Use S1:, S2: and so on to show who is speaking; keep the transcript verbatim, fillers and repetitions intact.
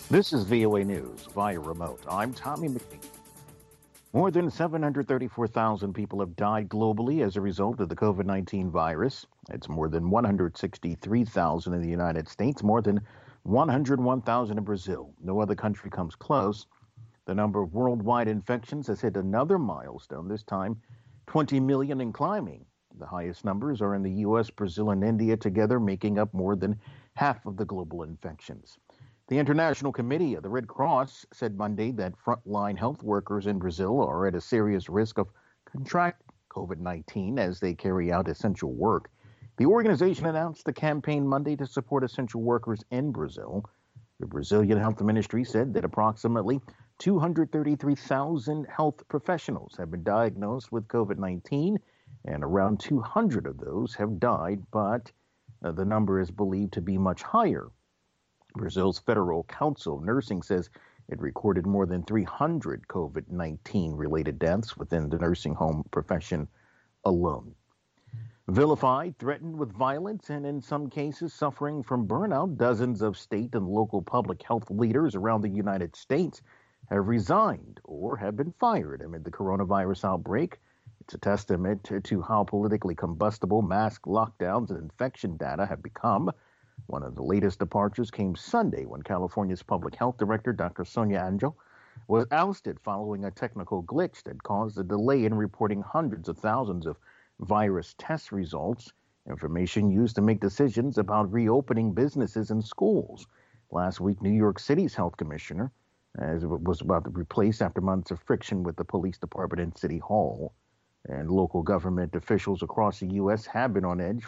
S1: This is V O A News via remote. I'm Tommy McNeil. More than seven hundred thirty-four thousand people have died globally as a result of the COVID nineteen virus. It's more than one hundred sixty-three thousand in the United States, more than one hundred one thousand in Brazil. No other country comes close. The number of worldwide infections has hit another milestone, this time twenty million and climbing. The highest numbers are in the U S, Brazil, and India together, making up more than half of the global infections. The International Committee of the Red Cross said Monday that frontline health workers in Brazil are at a serious risk of contracting COVID nineteen as they carry out essential work. The organization announced a campaign Monday to support essential workers in Brazil. The Brazilian Health Ministry said that approximately two hundred thirty-three thousand health professionals have been diagnosed with COVID nineteen, and around two hundred of those have died, but uh, the number is believed to be much higher. Brazil's Federal Council of Nursing says it recorded more than three hundred COVID nineteen related deaths within the nursing home profession alone. Vilified, threatened with violence, and in some cases suffering from burnout, dozens of state and local public health leaders around the United States have resigned or have been fired amid the coronavirus outbreak. It's a testament to, to how politically combustible mask lockdowns and infection data have become. One of the latest departures came Sunday when California's public health director, Doctor Sonia Angel, was ousted following a technical glitch that caused a delay in reporting hundreds of thousands of virus test results, information used to make decisions about reopening businesses and schools. Last week, New York City's health commissioner as it was about to be replaced after months of friction with the police department and city hall. And local government officials across the U S have been on edge